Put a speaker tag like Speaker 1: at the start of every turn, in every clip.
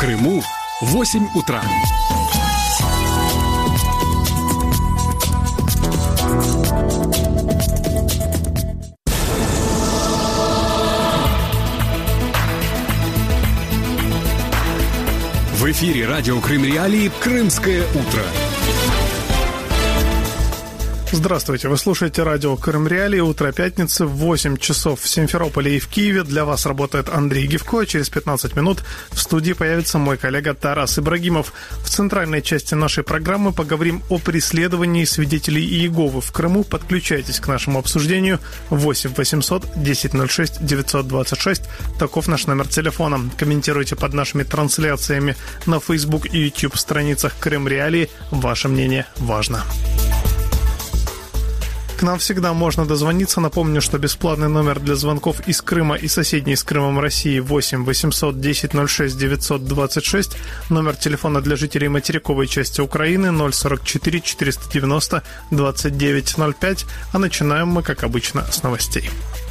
Speaker 1: Крыму 8 утра. В эфире радио Крым Реалии «Крымское утро».
Speaker 2: Здравствуйте, вы слушаете радио Крым Реалии, утро пятницы, в 8 часов в Симферополе и в Киеве. Для вас работает Андрей Гивко. Через 15 минут в студии появится мой коллега Тарас Ибрагимов. В центральной части нашей программы поговорим о преследовании свидетелей Иеговы в Крыму. Подключайтесь к нашему обсуждению. 8 800 1006 926. Таков наш номер телефона. Комментируйте под нашими трансляциями на Facebook и YouTube страницах Крым Реалии. Ваше мнение важно. К нам всегда можно дозвониться. Напомню, что бесплатный номер для звонков из Крыма и соседней с Крымом России 8 800 1006 926. Номер телефона для жителей материковой части Украины 044 490 2905. А начинаем мы, как обычно, с новостей.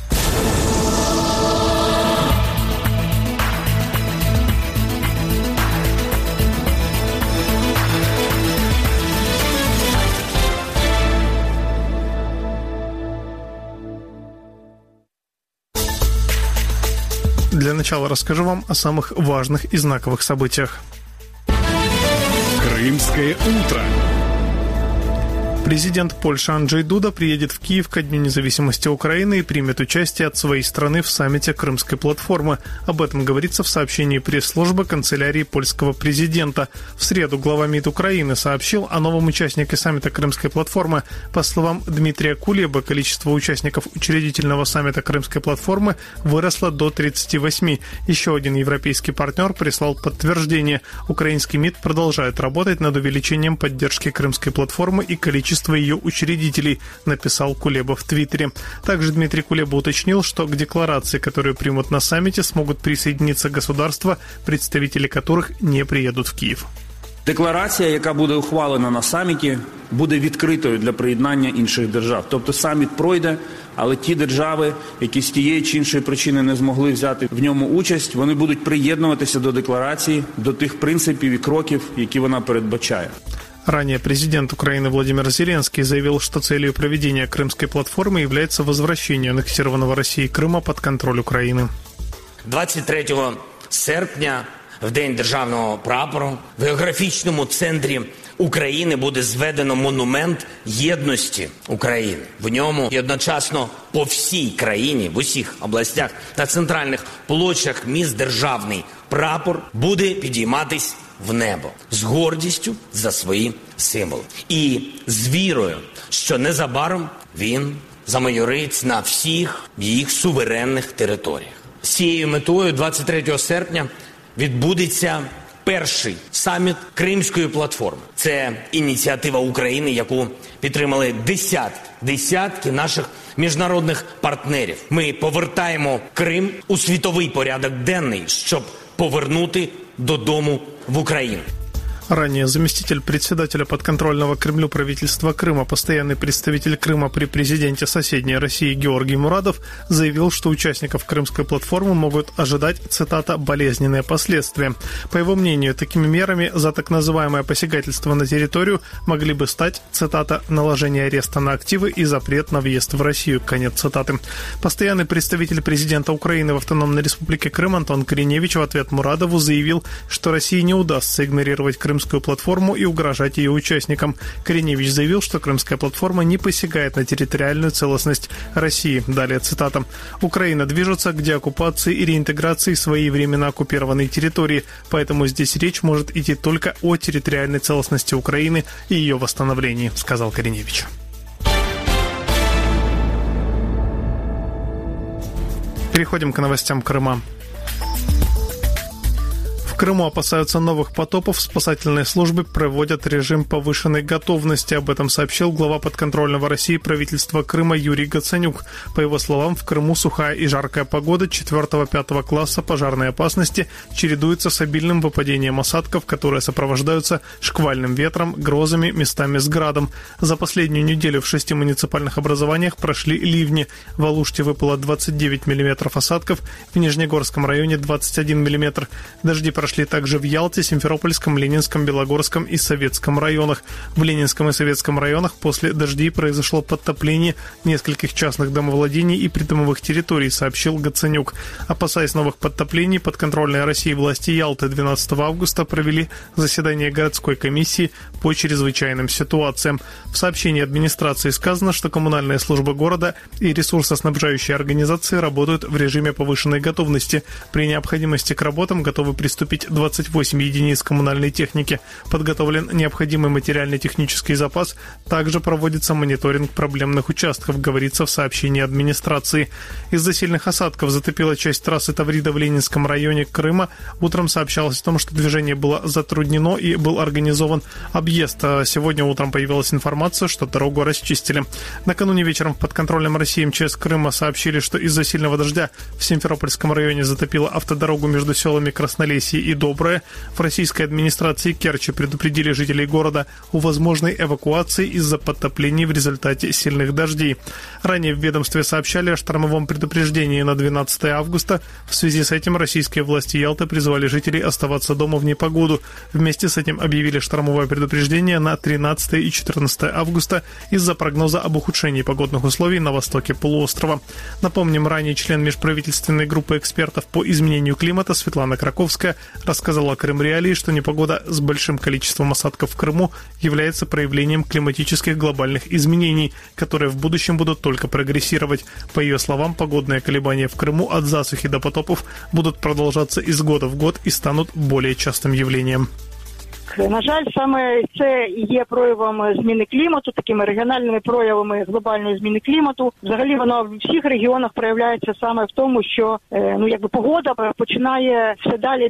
Speaker 2: Для начала расскажу вам о самых важных и знаковых событиях.
Speaker 1: Крымское утро.
Speaker 2: Президент Польши Анджей Дуда приедет в Киев ко Дню независимости Украины и примет участие от своей страны в саммите Крымской платформы. Об этом говорится в сообщении пресс-службы канцелярии польского президента. В среду глава МИД Украины сообщил о новом участнике саммита Крымской платформы. По словам Дмитрия Кулебы, количество участников учредительного саммита Крымской платформы выросло до 38. Еще один европейский партнер прислал подтверждение. Украинский МИД продолжает работать над увеличением поддержки Крымской платформы и количества ее учредителей, написал Кулеба в Твиттере. Также Дмитрий Кулеба уточнил, что к декларации, которую примут на саммите, смогут присоединиться государства, представители которых не приедут в Київ.
Speaker 3: Декларація, яка буде ухвалена на саміті, буде відкритою для приєднання інших держав. Тобто саміт пройде, але ті держави, які з тієї чи іншої причини не змогли взяти в ньому участь, вони будуть приєднуватися до декларації, до тих принципів і кроків, які вона передбачає.
Speaker 2: Ранее президент Украины Владимир Зеленский заявил, что целью проведения Крымской платформы является возвращение аннексированного Россией Крыма под контроль Украины.
Speaker 4: 23 серпня, в День державного прапору, в географічному центрі України буде зведено монумент єдності України. В ньому і одночасно по всій країні, в усіх областях та центральних площах міст державний прапор буде підійматись в небо з гордістю за свої символи. І з вірою, що незабаром він замайорить на всіх їх суверенних територіях. З цією метою 23 серпня відбудеться перший саміт Кримської платформи. Це ініціатива України, яку підтримали десятки наших міжнародних партнерів. Ми повертаємо Крим у світовий порядок денний, щоб повернути додому в Україну.
Speaker 2: Ранее заместитель председателя подконтрольного Кремлю правительства Крыма, постоянный представитель Крыма при президенте соседней России Георгий Мурадов заявил, что участников Крымской платформы могут ожидать, цитата, «болезненные последствия». По его мнению, такими мерами за так называемое посягательство на территорию могли бы стать, цитата, «наложение ареста на активы и запрет на въезд в Россию», конец цитаты. Постоянный представитель президента Украины в Автономной Республике Крым Антон Кореневич в ответ Мурадову заявил, что России не удастся игнорировать Крымскую платформу и угрожать ее участникам. Кореневич заявил, что Крымская платформа не посягает на территориальную целостность России. Далее цитата. «Украина движется к деоккупации и реинтеграции своей временно оккупированной территории, поэтому здесь речь может идти только о территориальной целостности Украины и ее восстановлении», сказал Кореневич. Переходим к новостям Крыма. В Крыму опасаются новых потопов. Спасательные службы проводят режим повышенной готовности. Об этом сообщил глава подконтрольного России правительства Крыма Юрий Гацанюк. По его словам, в Крыму сухая и жаркая погода 4-5 класса пожарной опасности чередуется с обильным выпадением осадков, которые сопровождаются шквальным ветром, грозами, местами с градом. За последнюю неделю в 6 муниципальных образованиях прошли ливни. В Алуште выпало 29 мм осадков, в Нижнегорском районе 21 мм. Дожди прошли произошли также в Ялте, Симферопольском, Ленинском, Белогорском и Советском районах. В Ленинском и Советском районах после дождей произошло подтопление нескольких частных домовладений и придомовых территорий, сообщил Гаценюк. Опасаясь новых подтоплений, подконтрольные России власти Ялты 12 августа провели заседание городской комиссии по чрезвычайным ситуациям. В сообщении администрации сказано, что коммунальные службы города и ресурсоснабжающие организации работают в режиме повышенной готовности. При необходимости к работам готовы приступить 28 единиц коммунальной техники. Подготовлен необходимый материально-технический запас. Также проводится мониторинг проблемных участков, говорится в сообщении администрации. Из-за сильных осадков затопила часть трассы Таврида в Ленинском районе Крыма. Утром сообщалось о том, что движение было затруднено и был организован объезд. Сегодня утром появилась информация, что дорогу расчистили. Накануне вечером в подконтрольном России МЧС Крыма сообщили, что из-за сильного дождя в Симферопольском районе затопило автодорогу между селами Краснолесье и Доброе. В российской администрации Керчи предупредили жителей города о возможной эвакуации из-за подтоплений в результате сильных дождей. Ранее в ведомстве сообщали о штормовом предупреждении на 12 августа. В связи с этим российские власти Ялты призвали жителей оставаться дома в непогоду. Вместе с этим объявили штормовое предупреждение на 13 и 14 августа из-за прогноза об ухудшении погодных условий на востоке полуострова. Напомним, ранее член межправительственной группы экспертов по изменению климата Светлана Краковская рассказала Крымреалии, что непогода с большим количеством осадков в Крыму является проявлением климатических глобальных изменений, которые в будущем будут только прогрессировать. По ее словам, погодные колебания в Крыму от засухи до потопов будут продолжаться из года в год и станут более частым явлением.
Speaker 5: На жаль, саме це і є проявом зміни клімату, такими регіональними проявами глобальної зміни клімату. Взагалі воно в всіх регіонах проявляється саме в тому, що погода починає все далі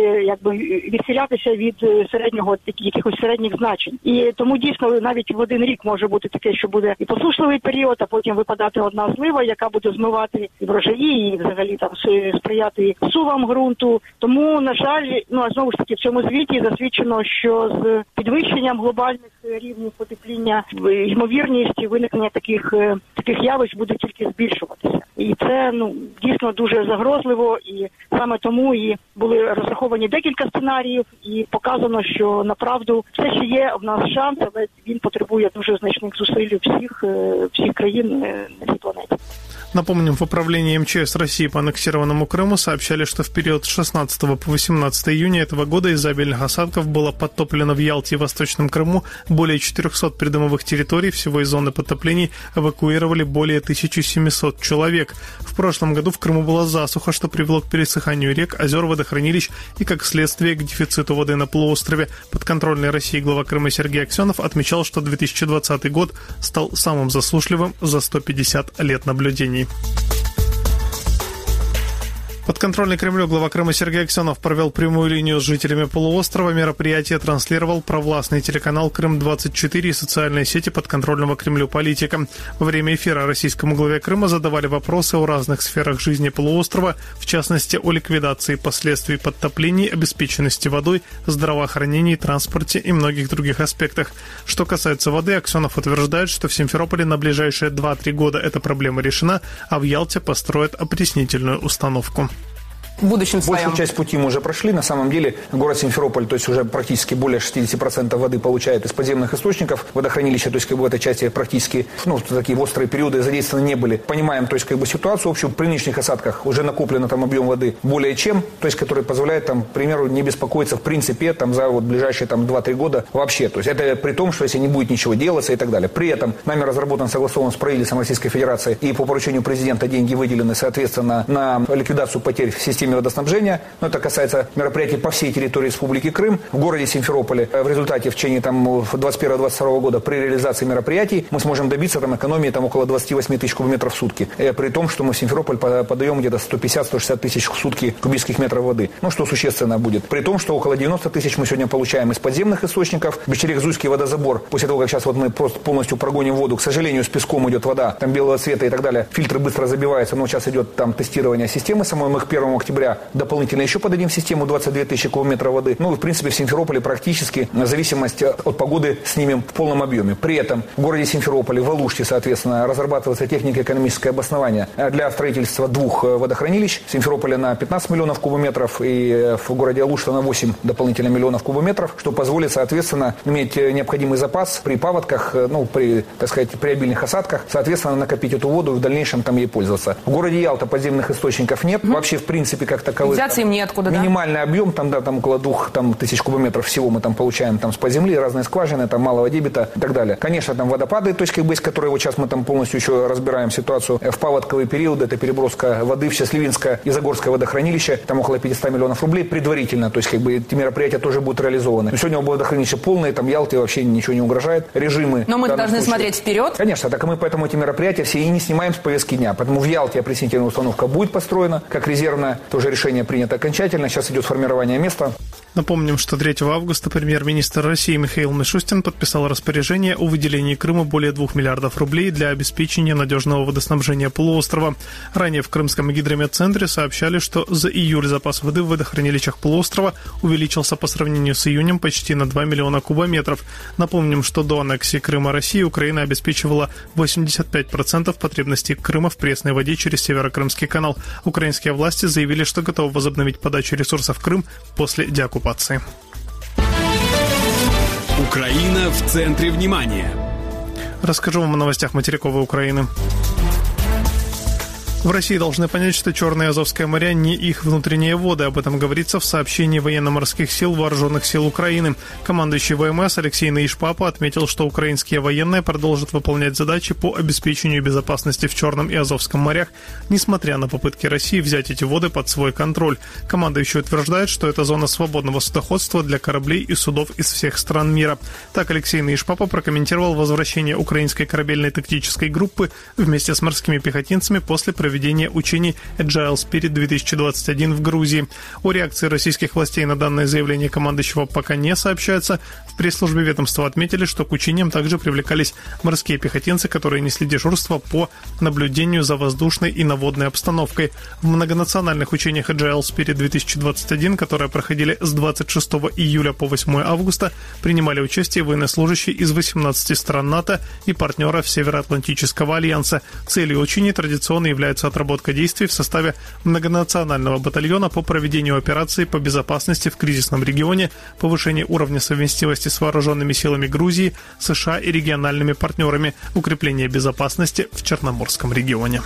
Speaker 5: відхилятися від середнього, якихось середніх значень. І тому дійсно навіть в один рік може бути таке, що буде і посушливий період, а потім випадати одна злива, яка буде змивати і врожаї, і взагалі там сприяти сувам ґрунту. Тому, на жаль, знову ж таки в цьому звіті засвідчено, що з підвищенням глобальних рівнів потепління ймовірність виникнення таких явищ буде тільки збільшуватися. І це дійсно дуже загрозливо, і саме тому і були розраховані декілька сценаріїв, і показано, що направду все ще є в нас шанс, але він потребує дуже значних зусиль всіх країн на цій планеті.
Speaker 2: Напомним, в управлении МЧС России по аннексированному Крыму сообщали, что в период с 16 по 18 июня этого года из-за обильных осадков было подтоплено в Ялте и Восточном Крыму более 400 придомовых территорий. Всего из зоны подтоплений эвакуировали более 1700 человек. В прошлом году в Крыму была засуха, что привело к пересыханию рек, озер, водохранилищ и, как следствие, к дефициту воды на полуострове. Подконтрольный России глава Крыма Сергей Аксенов отмечал, что 2020 год стал самым засушливым за 150 лет наблюдений. Подконтрольный Кремлю глава Крыма Сергей Аксенов провел прямую линию с жителями полуострова. Мероприятие транслировал провластный телеканал «Крым-24» и социальные сети подконтрольного Кремлю политика. Во время эфира российскому главе Крыма задавали вопросы о разных сферах жизни полуострова, в частности, о ликвидации последствий подтоплений, обеспеченности водой, здравоохранении, транспорте и многих других аспектах. Что касается воды, Аксенов утверждает, что в Симферополе на ближайшие 2-3 года эта проблема решена, а в Ялте построят опреснительную установку.
Speaker 6: В будущем своем.
Speaker 7: Большую часть пути мы уже прошли. На самом деле город Симферополь, то есть уже практически более 60% воды получает из подземных источников. Водохранилища, то есть в этой части практически, такие острые периоды задействованы не были. Понимаем, то есть ситуацию общую. При нынешних осадках уже накоплено там объем воды более чем, то есть который позволяет там, к примеру, не беспокоиться в принципе там за ближайшие там 2-3 года вообще. То есть это при том, что если не будет ничего делаться и так далее. При этом нами разработан, согласован с правительством Российской Федерации и по поручению президента деньги выделены, соответственно, на ликвидацию потерь в системе водоснабжения. Но это касается мероприятий по всей территории Республики Крым. В городе Симферополе в результате в течение 2021-2022 года при реализации мероприятий мы сможем добиться экономии около 28 тысяч кубометров в сутки. При том, что мы в Симферополь подаем где-то 150-160 тысяч в сутки кубических метров воды. Что существенно будет. При том, что около 90 тысяч мы сегодня получаем из подземных источников. Бесчерек-Зуйский водозабор. После того, как сейчас мы просто полностью прогоним воду, к сожалению, с песком идет вода, там белого цвета и так далее. Фильтры быстро забиваются, но сейчас идет там тестирование системы самой. Мы к 1 октября октября дополнительно еще подадим в систему 22 тысячи кубометров воды. Ну и, в принципе, в Симферополе практически в зависимости от погоды снимем в полном объеме. При этом в городе Симферополе, в Алуште, соответственно, разрабатывается технико-экономическое обоснование для строительства 2 водохранилищ. В Симферополе на 15 миллионов кубометров и в городе Алушта на 8 дополнительно миллионов кубометров, что позволит, соответственно, иметь необходимый запас при паводках, при обильных осадках, соответственно, накопить эту воду и в дальнейшем там ей пользоваться. В городе Ялта подземных источников нет. Вообще, в принципе, как таковых.
Speaker 6: Взяться им неоткуда,
Speaker 7: минимальный объем, там около 2000 кубометров всего мы там получаем там с-под земли, разные скважины, там малого дебита и так далее. Конечно, там водопады, точки быть, которые вот сейчас мы там полностью еще разбираем ситуацию. В паводковый период это переброска воды в Счастливинское и Загорское водохранилище, там около 500 миллионов рублей предварительно, то есть эти мероприятия тоже будут реализованы. Но сегодня водохранилище полное, там Ялте вообще ничего не угрожает. Режимы.
Speaker 6: Но мы должны смотреть вперед.
Speaker 7: Конечно, так и мы поэтому эти мероприятия все и не снимаем с повестки дня. Поэтому в Ялте опреснительная установка будет построена, как резервная, тоже решение принято окончательно. Сейчас идет формирование места.
Speaker 2: Напомним, что 3 августа премьер-министр России Михаил Мишустин подписал распоряжение о выделении Крыму более 2 миллиардов рублей для обеспечения надежного водоснабжения полуострова. Ранее в Крымском гидрометцентре сообщали, что за июль запас воды в водохранилищах полуострова увеличился по сравнению с июнем почти на 2 миллиона кубометров. Напомним, что до аннексии Крыма России Украина обеспечивала 85% потребностей Крыма в пресной воде через Северокрымский канал. Украинские власти заявили, что готовы возобновить подачу ресурсов в Крым после деоккупации.
Speaker 1: Украина в центре внимания.
Speaker 2: Расскажу вам о новостях материковой Украины. В России должны понять, что Черное и Азовское моря не их внутренние воды. Об этом говорится в сообщении военно-морских сил Вооруженных сил Украины. Командующий ВМС Алексей Наиш-Папа отметил, что украинские военные продолжат выполнять задачи по обеспечению безопасности в Черном и Азовском морях, несмотря на попытки России взять эти воды под свой контроль. Командующий утверждает, что это зона свободного судоходства для кораблей и судов из всех стран мира. Так Алексей Наиш-Папа прокомментировал возвращение украинской корабельной тактической группы вместе с морскими пехотинцами после проведения учений Agile Spirit 2021 в Грузии. О реакции российских властей на данное заявление командующего пока не сообщается. В пресс-службе ведомства отметили, что к учениям также привлекались морские пехотинцы, которые несли дежурство по наблюдению за воздушной и наводной обстановкой. В многонациональных учениях Agile Spirit 2021, которые проходили с 26 июля по 8 августа, принимали участие военнослужащие из 18 стран НАТО и партнеров Североатлантического альянса. Целью учений традиционно является отработка действий в составе многонационального батальона по проведению операций по безопасности в кризисном регионе, повышение уровня совместимости с вооруженными силами Грузии, США и региональными партнерами, укрепление безопасности в Черноморском регионе.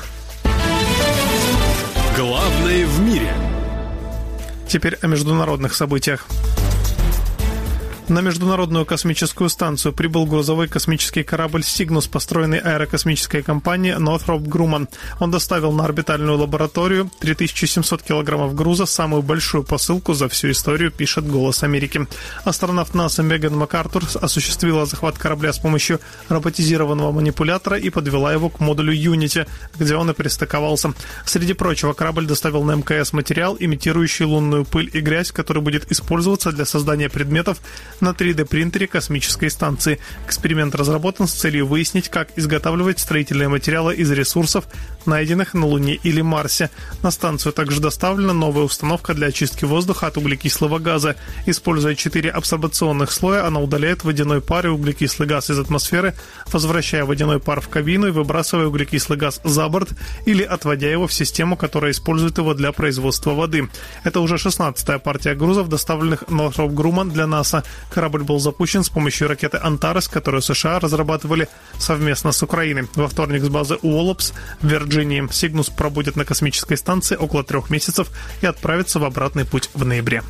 Speaker 1: Главное в мире.
Speaker 2: Теперь о международных событиях. На Международную космическую станцию прибыл грузовой космический корабль «Сигнус», построенный аэрокосмической компанией Northrop Grumman. Он доставил на орбитальную лабораторию 3700 килограммов груза, самую большую посылку за всю историю, пишет «Голос Америки». Астронавт НАСА Меган МакАртур осуществила захват корабля с помощью роботизированного манипулятора и подвела его к модулю Unity, где он и пристыковался. Среди прочего, корабль доставил на МКС материал, имитирующий лунную пыль и грязь, который будет использоваться для создания предметов на 3D-принтере космической станции. Эксперимент разработан с целью выяснить, как изготавливать строительные материалы из ресурсов, найденных на Луне или Марсе. На станцию также доставлена новая установка для очистки воздуха от углекислого газа. Используя 4 абсорбационных слоя, она удаляет водяной пар и углекислый газ из атмосферы, возвращая водяной пар в кабину и выбрасывая углекислый газ за борт или отводя его в систему, которая использует его для производства воды. Это уже 16-я партия грузов, доставленных Northrop Grumman для НАСА. Корабль был запущен с помощью ракеты «Антарес», которую США разрабатывали совместно с Украиной. Во вторник с базы Уоллопс в Вирджинии «Сигнус» пробудет на космической станции около 3 месяцев и отправится в обратный путь в ноябре.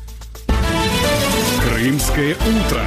Speaker 1: Крымское утро.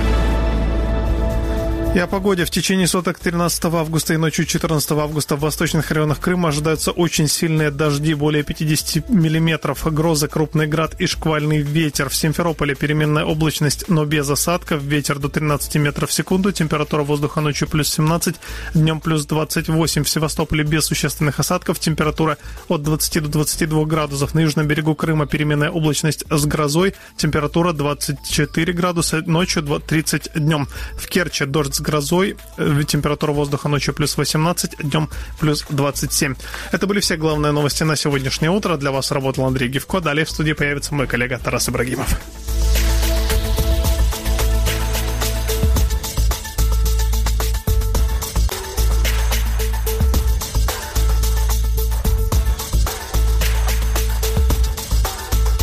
Speaker 2: И о погоде. В течение суток 13 августа и ночью 14 августа в восточных районах Крыма ожидаются очень сильные дожди, более 50 миллиметров, грозы, крупный град и шквальный ветер. В Симферополе переменная облачность, но без осадков, ветер до 13 метров в секунду, температура воздуха ночью плюс 17, днем плюс 28. В Севастополе без существенных осадков, температура от 20 до 22 градусов. На южном берегу Крыма переменная облачность с грозой, температура 24 градуса, ночью 30 днем. В Керчи дождь с грозой. Температура воздуха ночью плюс 18, днем плюс 27. Это были все главные новости на сегодняшнее утро. Для вас работал Андрей Гивко. Далее в студии появится мой коллега Тарас Ибрагимов.